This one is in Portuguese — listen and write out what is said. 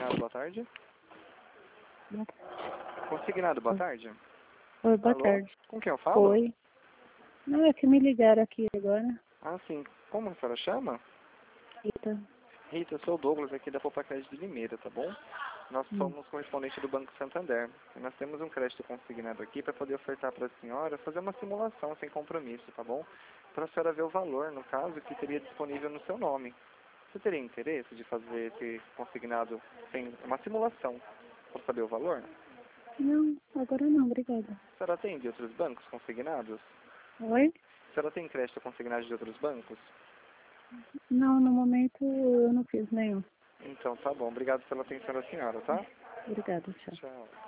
Consignado, boa tarde. Boa tarde. Consignado, boa tarde. Oi, boa Alô? tarde. Com quem eu falo? Oi. Não, é que me ligaram aqui agora. Ah, sim. Como a senhora chama? Rita. Rita, eu sou o Douglas aqui da Poupa Crédito de Limeira, tá bom? Nós somos correspondente do Banco Santander. E nós temos um crédito consignado aqui para poder ofertar para a senhora fazer uma simulação sem compromisso, tá bom? Para a senhora ver o valor, no caso, que teria disponível no seu nome. Você teria interesse de fazer esse consignado sem uma simulação para saber o valor? Não, agora não, obrigada. A senhora tem de outros bancos consignados? Oi? A senhora tem crédito consignado de outros bancos? Não, no momento eu não fiz nenhum. Então tá bom. Obrigado pela atenção da senhora, tá? Obrigada, tchau. Tchau.